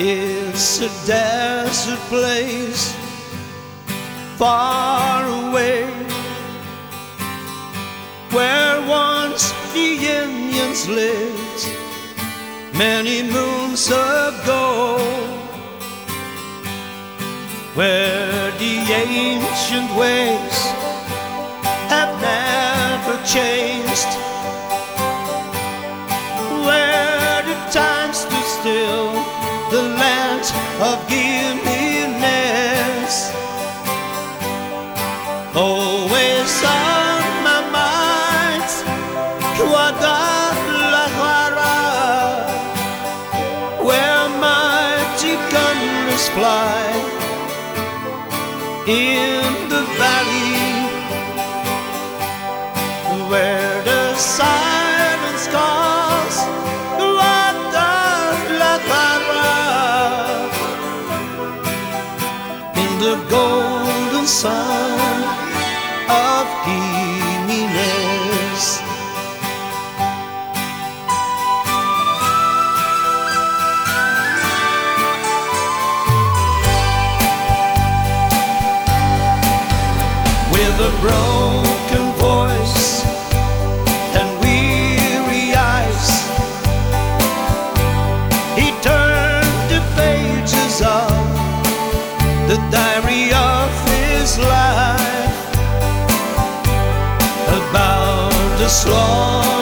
It's a desert place far away, where once the Indians lived many moons ago, where the ancient ways have never changed, where the time stood still, the land of giddiness. Always on my mind, Guadalajara, where mighty gunners fly in the valley, where the silence calls Guadalajara, in the golden sun of Jimenez. With a broken voice and weary eyes, he turned the pages of the diary of his life, about the slaughter